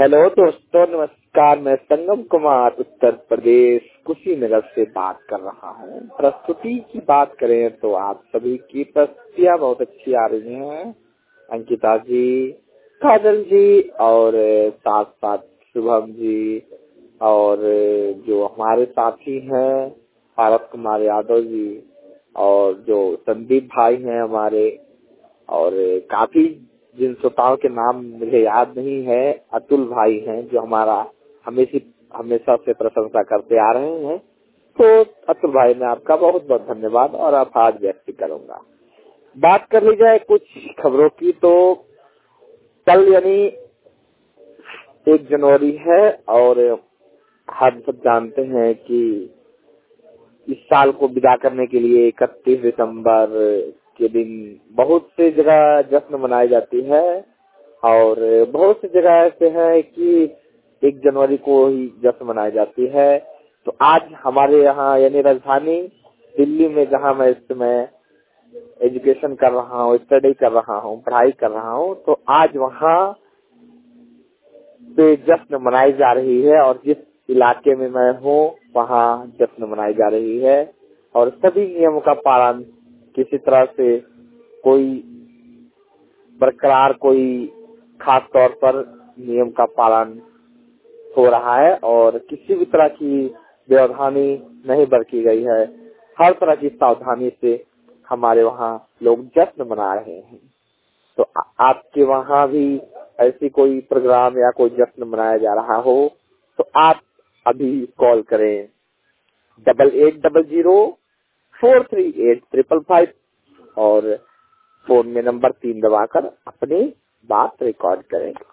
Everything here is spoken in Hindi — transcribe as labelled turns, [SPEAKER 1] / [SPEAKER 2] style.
[SPEAKER 1] हेलो दोस्तों, नमस्कार। मैं संगम कुमार उत्तर प्रदेश कुशीनगर से बात कर रहा हूँ। प्रस्तुति की बात करें तो आप सभी की प्रस्तुतियाँ बहुत अच्छी आ रही हैं। अंकिता जी, काजल जी और साथ साथ शुभम जी और जो हमारे साथी हैं भारत कुमार यादव जी और जो संदीप भाई हैं हमारे, और काफी जिन श्रोताओं के नाम मुझे याद नहीं है, अतुल भाई हैं जो हमारा हमेशा से प्रशंसा करते आ रहे हैं। तो अतुल भाई, मैं आपका बहुत बहुत धन्यवाद और आभार व्यक्त करूंगा। बात कर ली जाए कुछ खबरों की, तो कल यानी 1 जनवरी है और हम सब जानते हैं कि इस साल को विदा करने के लिए 31 दिसंबर के दिन बहुत से जगह जश्न मनाई जाती है और बहुत सी जगह ऐसे है कि 1 जनवरी को ही जश्न मनाई जाती है। तो आज हमारे यहाँ यानी राजधानी दिल्ली में, जहाँ मैं इस समय एजुकेशन कर रहा हूँ, स्टडी कर रहा हूँ, पढ़ाई कर रहा हूँ, तो आज वहाँ पे जश्न मनाई जा रही है और जिस इलाके में मैं हूँ वहाँ जश्न मनाई जा रही है और सभी नियमों का पालन किसी तरह से कोई बरकरार, कोई खास तौर पर नियम का पालन हो रहा है और किसी भी तरह की व्यवधानी नहीं बरती गई है। हर तरह की सावधानी से हमारे वहाँ लोग जश्न मना रहे हैं। तो आपके वहाँ भी ऐसी कोई प्रोग्राम या कोई जश्न मनाया जा रहा हो तो आप अभी कॉल करें 8800438555 और फोन में नंबर 3 दबाकर अपनी बात रिकॉर्ड करें।